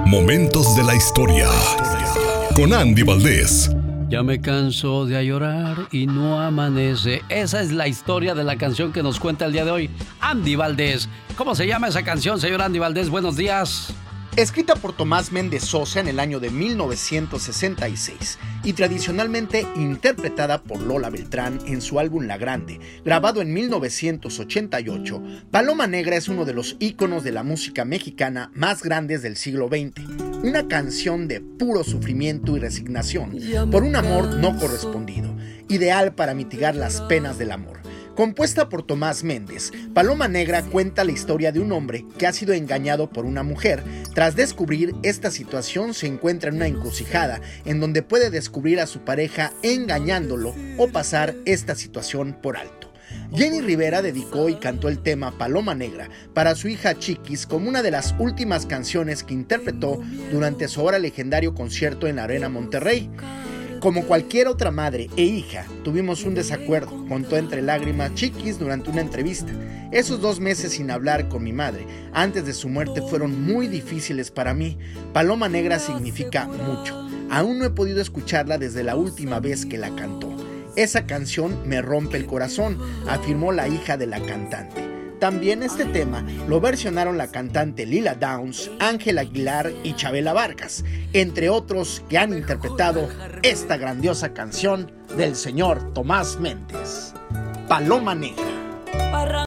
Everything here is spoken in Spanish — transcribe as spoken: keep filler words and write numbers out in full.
Momentos de la historia con Andy Valdés. Ya me canso de llorar y no amanece. Esa es la historia de la canción que nos cuenta el día de hoy Andy Valdés. ¿Cómo se llama esa canción, señor Andy Valdés? Buenos días. Escrita por Tomás Méndez Sosa en el año de mil novecientos sesenta y seis y tradicionalmente interpretada por Lola Beltrán en su álbum La Grande, grabado en mil novecientos ochenta y ocho, Paloma Negra es uno de los íconos de la música mexicana más grandes del siglo veinte. Una canción de puro sufrimiento y resignación por un amor no correspondido, ideal para mitigar las penas del amor. Compuesta por Tomás Méndez, Paloma Negra cuenta la historia de un hombre que ha sido engañado por una mujer. Tras descubrir esta situación, se encuentra en una encrucijada en donde puede descubrir a su pareja engañándolo o pasar esta situación por alto. Jenny Rivera dedicó y cantó el tema Paloma Negra para su hija Chiquis como una de las últimas canciones que interpretó durante su ahora legendario concierto en la Arena Monterrey. Como cualquier otra madre e hija, tuvimos un desacuerdo, contó entre lágrimas Chiquis durante una entrevista. Esos dos meses sin hablar con mi madre, antes de su muerte, fueron muy difíciles para mí. Paloma Negra significa mucho. Aún no he podido escucharla desde la última vez que la cantó. Esa canción me rompe el corazón, afirmó la hija de la cantante. También este tema lo versionaron la cantante Lila Downs, Ángel Aguilar y Chabela Vargas, entre otros que han interpretado esta grandiosa canción del señor Tomás Méndez. Paloma Negra.